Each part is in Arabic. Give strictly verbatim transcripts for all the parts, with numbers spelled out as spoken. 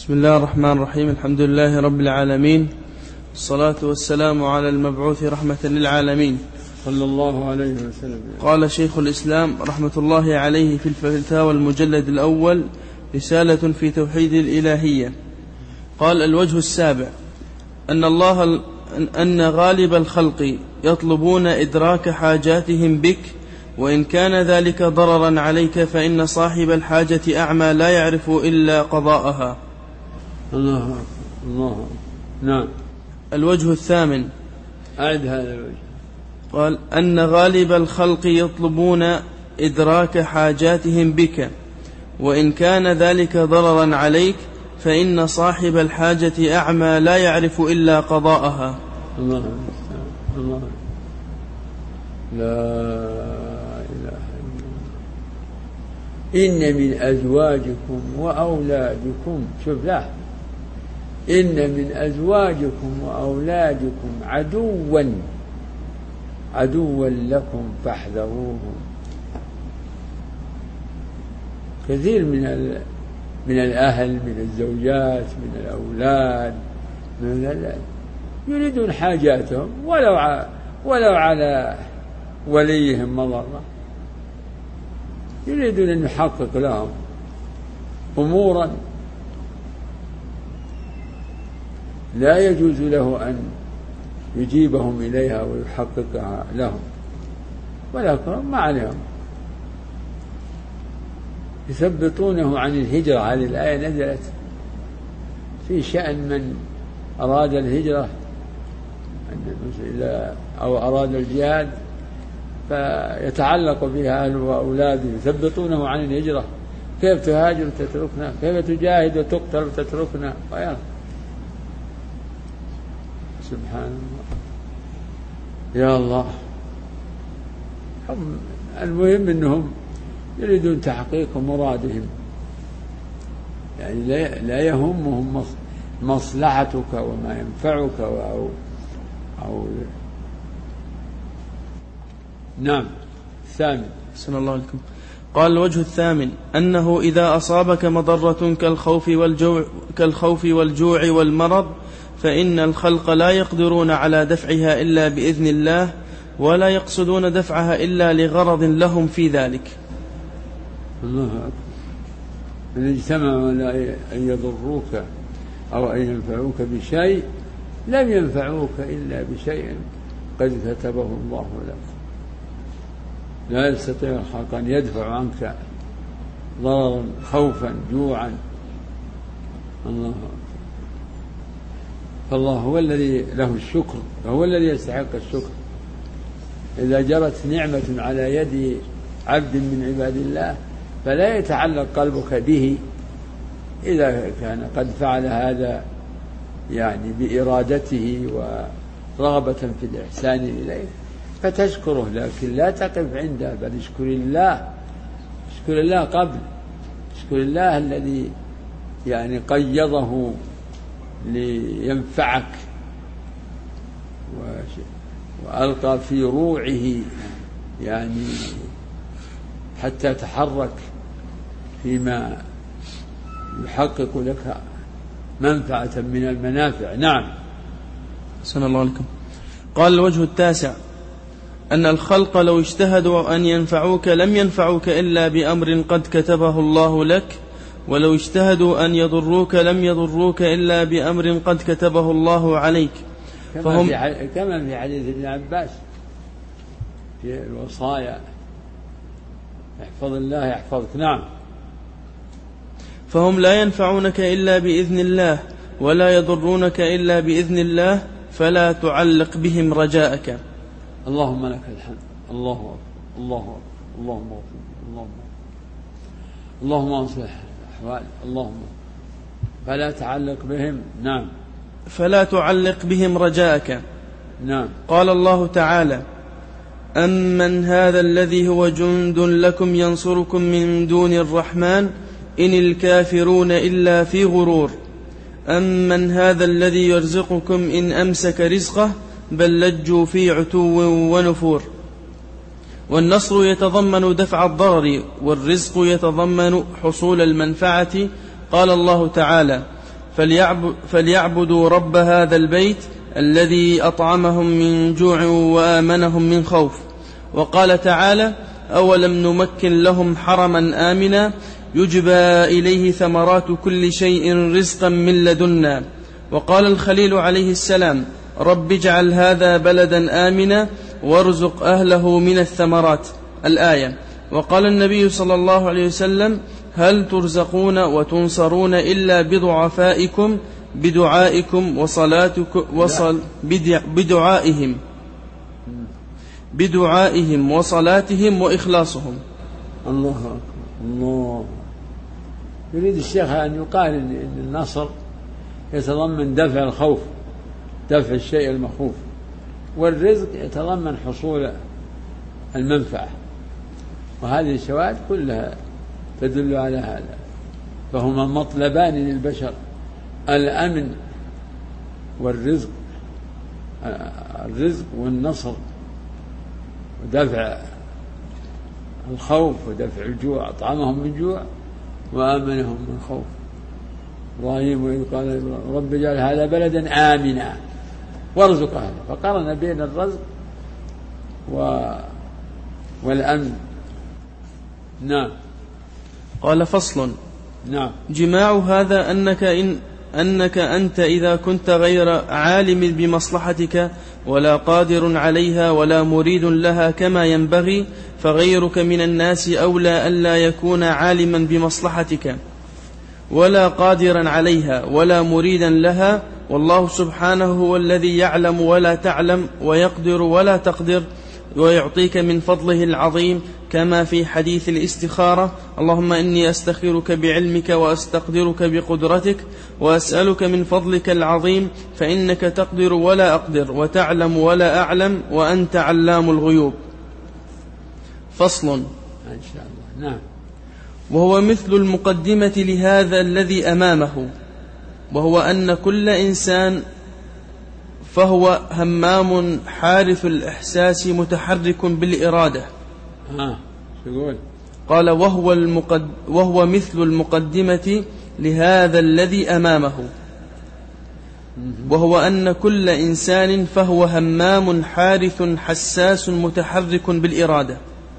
بسم الله الرحمن الرحيم. الحمد لله رب العالمين، الصلاة والسلام على المبعوث رحمة للعالمين صلى الله عليه وسلم. قال شيخ الإسلام رحمة الله عليه في الفتاوى المجلد الأول رسالة في توحيد الإلهية، قال: الوجه السابع أن الله أن غالب الخلق يطلبون إدراك حاجاتهم بك، وإن كان ذلك ضررا عليك فإن صاحب الحاجة أعمى لا يعرف إلا قضاءها. الله الله نعم. الوجه الثامن، أعد هذا الوجه. قال: أن غالب الخلق يطلبون إدراك حاجاتهم بك، وإن كان ذلك ضررا عليك فإن صاحب الحاجة أعمى لا يعرف إلا قضاءها. الله الله لا إله إلا الله. إن من أزواجكم وأولادكم، شوف لا إن من أزواجكم وأولادكم عدوا عدوا لكم فاحذروهم. كثير من من الأهل، من الزوجات، من الأولاد، من الأولاد يريدون حاجاتهم ولو ع... ولو على وليهم مضرة، يريدون أن يحقق لهم أمورا لا يجوز له أن يجيبهم إليها ويحققها لهم، ولكن ما عليهم. يثبطونه عن الهجرة. هذه الآية نزلت في شأن من أراد الهجرة أو أراد الجهاد فيتعلق بها أهله وأولاده، يثبطونه عن الهجرة. كيف تهاجر وتتركنا؟ كيف تجاهد وتقتل وتتركنا؟ ويا سبحان الله يا الله. المهم أنهم يريدون تحقيق مرادهم، يعني لا يهمهم مصلحتك وما ينفعك أو أو نعم. الثامن، أحسن الله لكم. قال: الوجه الثامن أنه إذا أصابك مضرة كالخوف والجوع, كالخوف والجوع والمرض فإن الخلق لا يقدرون على دفعها إلا بإذن الله، ولا يقصدون دفعها إلا لغرض لهم في ذلك. الله أكبر. إن اجتمعوا على أن يضروك أو أن ينفعوك بشيء لم ينفعوك إلا بشيء قد كتبه الله لك. لا يستطيع الخلق أن يدفع عنك ضررا، خوفا، جوعا. الله أكبر. فالله هو الذي له الشكر، وهو الذي يستحق الشكر. إذا جرت نعمة على يد عبد من عباد الله فلا يتعلق قلبك به إذا كان قد فعل هذا يعني بإرادته ورغبة في الإحسان إليه، فتشكره، لكن لا تقف عنده، بل اشكر الله. اشكر الله قبل اشكر الله الذي يعني قيضه لينفعك وألقى في روعه يعني حتى تحرك فيما يحقق لك منفعة من المنافع. نعم. أحسن الله لكم. قال: الوجه التاسع أن الخلق لو اجتهدوا أن ينفعوك لم ينفعوك إلا بأمر قد كتبه الله لك، ولو اجتهدوا أن يضروك لم يضروك إلا بأمر قد كتبه الله عليك. فهم كما في حديث ابن عباس في الوصايا: احفظ الله يحفظك. نعم. فهم لا ينفعونك إلا بإذن الله، ولا يضرونك إلا بإذن الله، فلا تعلق بهم رجاءك. اللهم لك الحمد. الله أكبر. الله أكبر. اللهم أكبر. اللهم اللهم أصلح الأحوال. اللهم فلا تعلق بهم. نعم. فلا تعلق بهم رجاءك. نعم. قال الله تعالى: أمن هذا الذي هو جند لكم ينصركم من دون الرحمن إن الكافرون إلا في غرور. أمن هذا الذي يرزقكم إن أمسك رزقه بل لجوا في عتو ونفور. والنصر يتضمن دفع الضرر، والرزق يتضمن حصول المنفعة. قال الله تعالى: فليعبدوا رب هذا البيت الذي أطعمهم من جوع وآمنهم من خوف. وقال تعالى: أولم نمكن لهم حرما آمنا يجبى إليه ثمرات كل شيء رزقا من لدنا. وقال الخليل عليه السلام: رب اجعل هذا بلدا آمنا وارزق أهله من الثمرات، الآية. وقال النبي صلى الله عليه وسلم: هل ترزقون وتنصرون إلا بضعفائكم بدعائكم وصلاتكم وصل بدعائهم بدعائهم وصلاتهم وإخلاصهم. الله أكبر. الله. يريد الشيخ أن يقال أن النصر يتضمن دفع الخوف، دفع الشيء المخوف، والرزق يتضمن حصول المنفعة، وهذه الشواهد كلها تدل على هذا. فهما مطلبان للبشر: الأمن والرزق، الرزق والنصر، ودفع الخوف ودفع الجوع. أطعمهم من جوع وآمنهم من خوف. إبراهيم وإذ قال رب اجعل هذا بلدا آمنا وارزق أهله، فقارن بين الرزق و... والأمن. نعم. قال: فصل. نعم. جماع هذا أنك, إن أنك أنت إذا كنت غير عالم بمصلحتك ولا قادر عليها ولا مريد لها كما ينبغي، فغيرك من الناس أولى ألا يكون عالما بمصلحتك ولا قادرا عليها ولا مريدا لها، والله سبحانه هو الذي يعلم ولا تعلم ويقدر ولا تقدر ويعطيك من فضله العظيم، كما في حديث الاستخارة: اللهم إني أستخيرك بعلمك وأستقدرك بقدرتك وأسألك من فضلك العظيم، فإنك تقدر ولا أقدر وتعلم ولا أعلم وأنت علام الغيوب. فصل. إن شاء الله. نعم. وهو مثل المقدمة لهذا الذي أمامه، وهو أن كل إنسان فهو همام حارث الإحساس متحرك بالإرادة. آه. شغول. قال: وهو, المقد وهو مثل المقدمة لهذا الذي أمامه، وهو أن كل إنسان فهو همام حارث حساس متحرك بالإرادة،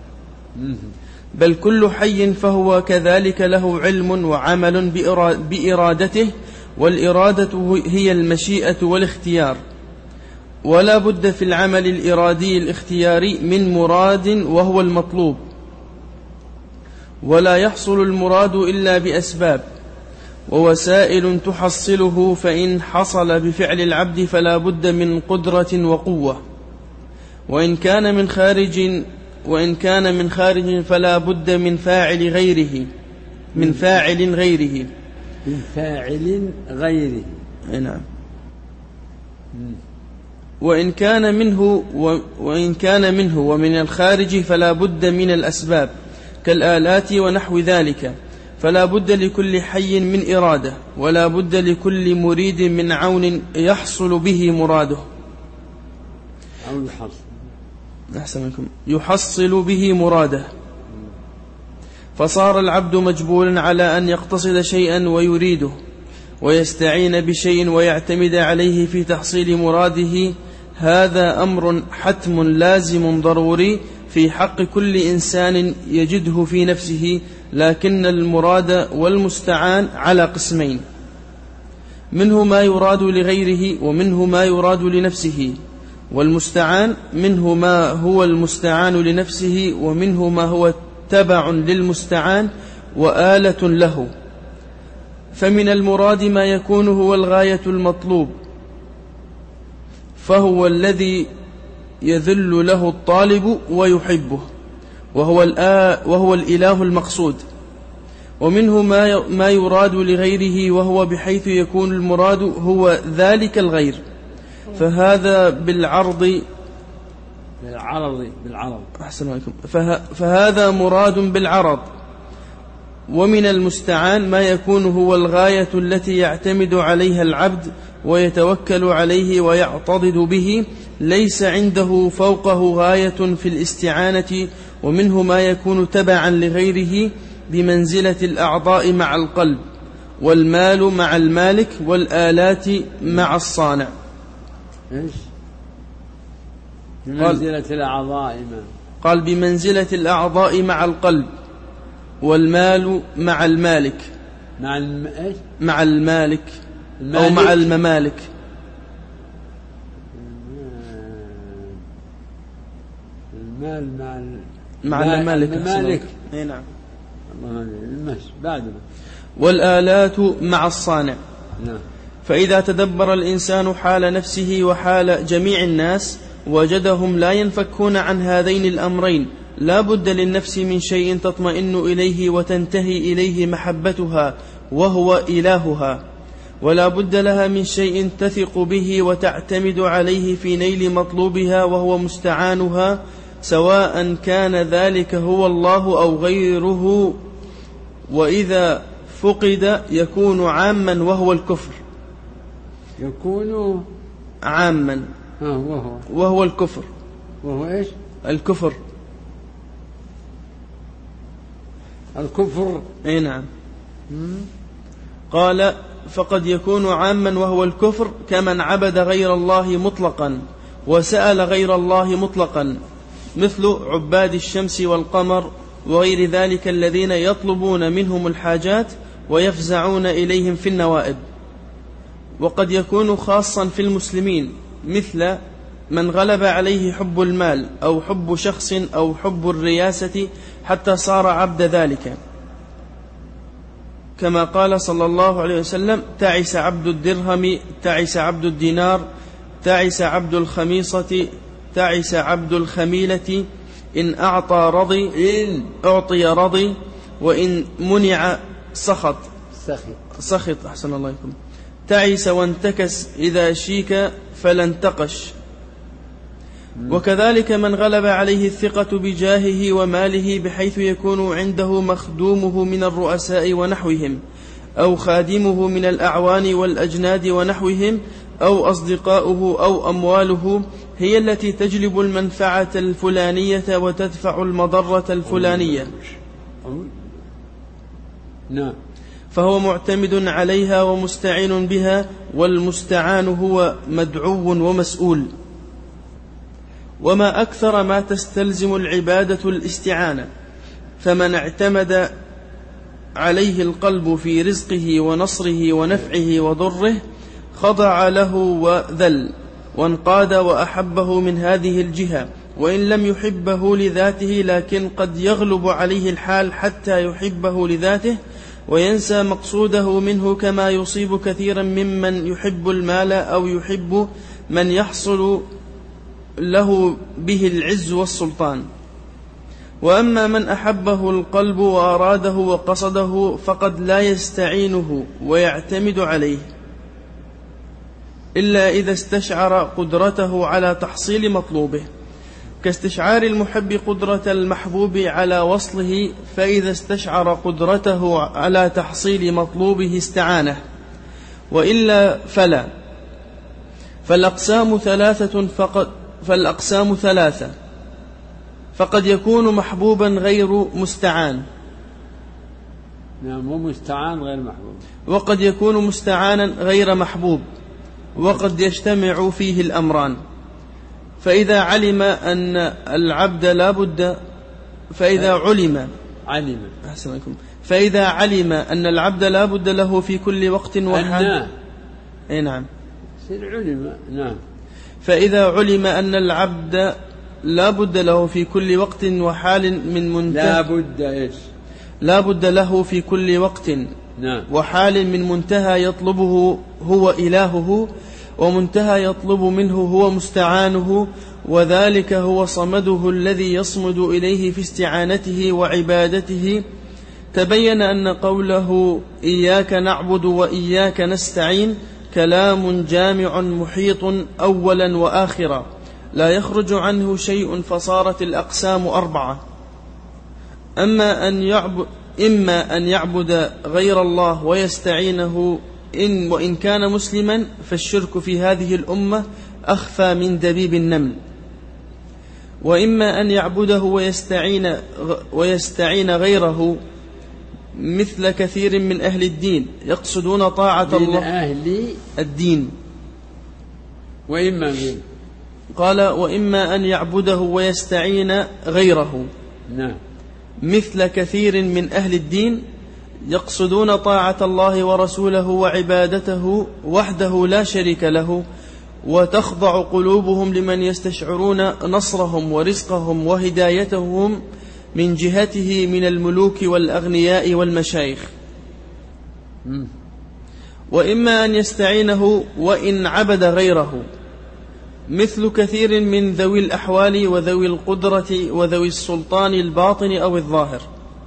بل كل حي فهو كذلك له علم وعمل بإرادته، والإرادة هي المشيئة والاختيار، ولا بد في العمل الإرادي الاختياري من مراد وهو المطلوب، ولا يحصل المراد إلا بأسباب ووسائل تحصله، فإن حصل بفعل العبد فلا بد من قدرة وقوة، وإن كان من خارج وإن كان من خارج فلا بد من فاعل غيره من فاعل غيره من فاعل غيره نعم. وإن كان منه وإن كان منه ومن الخارج فلا بد من الأسباب كالآلات ونحو ذلك، فلا بد لكل حي من إرادة، ولا بد لكل مريد من عون يحصل به مراده أو يحصل أحسن منكم يحصل به مراده. فصار العبد مجبولا على أن يقتصد شيئا ويريده، ويستعين بشيء ويعتمد عليه في تحصيل مراده. هذا أمر حتم لازم ضروري في حق كل إنسان يجده في نفسه، لكن المراد والمستعان على قسمين: منه ما يراد لغيره ومنه ما يراد لنفسه، والمستعان منه ما هو المستعان لنفسه ومنه ما هو تبع للمستعان وآلة له. فمن المراد ما يكون هو الغاية المطلوب، فهو الذي يذل له الطالب ويحبه، وهو, وهو الإله المقصود. ومنه ما يراد لغيره، وهو بحيث يكون المراد هو ذلك الغير، فهذا بالعرض بالعرض بالعرض أحسن عليكم فه فهذا مراد بالعرض. ومن المستعان ما يكون هو الغاية التي يعتمد عليها العبد ويتوكل عليه ويعتضد به، ليس عنده فوقه غاية في الاستعانة. ومنه ما يكون تبعا لغيره بمنزلة الأعضاء مع القلب، والمال مع المالك والآلات مع الصانع. إيش بمنزلة الأعضاء؟ قال بمنزلة الأعضاء مع القلب، والمال مع المالك مع الم... إيش؟ مع المالك, المالك أو مع الممالك. المال مع ال... مع الممالك. الممالك. اي نعم. بعد والآلات مع الصانع. نعم. فإذا تدبر الإنسان حال نفسه وحال جميع الناس وجدهم لا ينفكون عن هذين الأمرين، لا بد للنفس من شيء تطمئن إليه وتنتهي إليه محبتها وهو إلهها، ولا بد لها من شيء تثق به وتعتمد عليه في نيل مطلوبها وهو مستعانها، سواء كان ذلك هو الله أو غيره. وإذا فقد يكون عاما وهو الكفر. يكون عاما آه وهو وهو الكفر. وهو إيش؟ الكفر. الكفر. اي نعم. قال فقد يكون عاما وهو الكفر كمن عبد غير الله مطلقا وسأل غير الله مطلقا، مثل عباد الشمس والقمر وغير ذلك الذين يطلبون منهم الحاجات ويفزعون إليهم في النوائب. وقد يكون خاصا في المسلمين، مثل من غلب عليه حب المال أو حب شخص أو حب الرياسة حتى صار عبد ذلك، كما قال صلى الله عليه وسلم: تعس عبد الدرهم، تعس عبد الدينار، تعس عبد الخميصة، تعس عبد الخميلة، إن أعطى رضي، إن أعطي رضي، وإن منع سخط سخط سخط أحسن الله عليكم. تعس وانتكس إذا شيك فلا انتقش. وكذلك من غلب عليه الثقة بجاهه وماله بحيث يكون عنده مخدومه من الرؤساء ونحوهم، أو خادمه من الأعوان والأجناد ونحوهم، أو أصدقاؤه أو أمواله هي التي تجلب المنفعة الفلانية وتدفع المضرة الفلانية، نعم، فهو معتمد عليها ومستعين بها، والمستعان هو مدعو ومسؤول. وما أكثر ما تستلزم العبادة الاستعانة، فمن اعتمد عليه القلب في رزقه ونصره ونفعه وضره خضع له وذل وانقاد وأحبه من هذه الجهة، وإن لم يحبه لذاته لكن قد يغلب عليه الحال حتى يحبه لذاته وينسى مقصوده منه، كما يصيب كثيرا ممن يحب المال أو يحب من يحصل له به العز والسلطان. وأما من أحبه القلب وأراده وقصده فقد لا يستعينه ويعتمد عليه إلا إذا استشعر قدرته على تحصيل مطلوبه، كاستشعار المحب قدرة المحبوب على وصله، فإذا استشعر قدرته على تحصيل مطلوبه استعانه، وإلا فلا. فالأقسام ثلاثة فقد فالأقسام ثلاثة فقد يكون محبوبا غير مستعان، نعم، ومستعان غير محبوب، وقد يكون مستعانا غير محبوب، وقد يجتمع فيه الأمران. فإذا علم أن العبد لا بد فإذا علم علم أحسنكم فإذا علم أن العبد لا بد له في كل وقت وحال، أي نعم، علم، نعم، فإذا علم أن العبد لا بد له في كل وقت وحال من منتهى لا بد إيش لا بد له في كل وقت نعم وحال من منتهى يطلبه هو إلهه، ومنتهى يطلب منه هو مستعانه، وذلك هو صمده الذي يصمد إليه في استعانته وعبادته. تبين أن قوله إياك نعبد وإياك نستعين كلام جامع محيط أولا وآخرا لا يخرج عنه شيء، فصارت الأقسام أربعة: أما أن يعبد إما أن يعبد غير الله ويستعينه إن وإن كان مسلما، فالشرك في هذه الأمة أخفى من دبيب النمل، وإما أن يعبده ويستعين, ويستعين غيره مثل كثير من أهل الدين يقصدون طاعة من الله أهل الدين. وإما من قال وإما أن يعبده ويستعين غيره. نعم. مثل كثير من أهل الدين يقصدون طاعة الله ورسوله وعبادته وحده لا شريك له، وتخضع قلوبهم لمن يستشعرون نصرهم ورزقهم وهدايتهم من جهته من الملوك والأغنياء والمشايخ. وإما أن يستعينه وإن عبد غيره، مثل كثير من ذوي الأحوال وذوي القدرة وذوي السلطان الباطن أو الظاهر،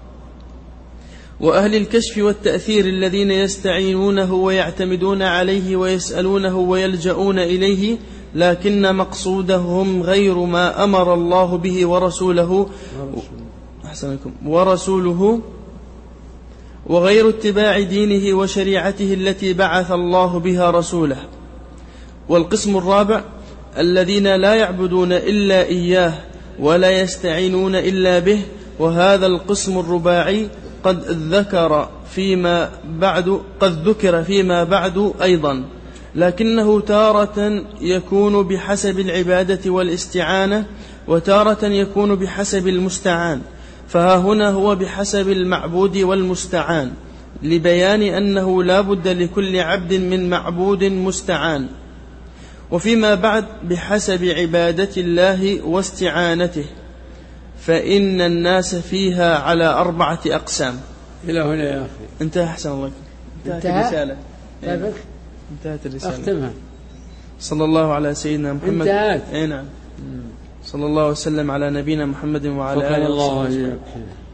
وأهل الكشف والتأثير الذين يستعينونه ويعتمدون عليه ويسألونه ويلجؤون إليه، لكن مقصودهم غير ما أمر الله به ورسوله أحسنكم ورسوله وغير اتباع دينه وشريعته التي بعث الله بها رسوله. والقسم الرابع الذين لا يعبدون إلا إياه ولا يستعينون إلا به، وهذا القسم الرباعي قد ذكر فيما بعد قد ذكر فيما بعد أيضا، لكنه تارة يكون بحسب العبادة والاستعانة، وتارة يكون بحسب المستعان، فها هنا هو بحسب المعبود والمستعان، لبيان أنه لا بد لكل عبد من معبود مستعان. وفيما بعد بحسب عبادة الله واستعانته، فإن الناس فيها على أربعة أقسام. إلى هنا يا أخي انتهى. أحسن الله. انتهت الرسالة. انتهت الرسالة. أختمها. صلى الله على سيدنا محمد. انتهت. اي نعم. صلى الله وسلم على نبينا محمد وعلى آله وصحبه.